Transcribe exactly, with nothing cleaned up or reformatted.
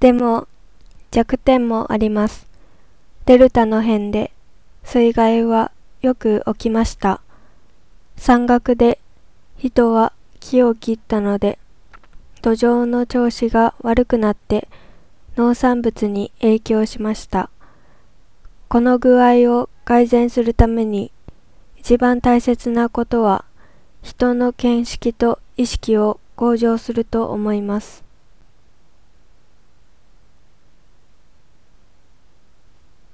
でも弱点もあります。デルタの変で水害はよく起きました。山岳で人は木を切ったので、土壌の調子が悪くなって農産物に影響しました。この具合を改善するために一番大切なことは人の見識と意識を向上すると思います。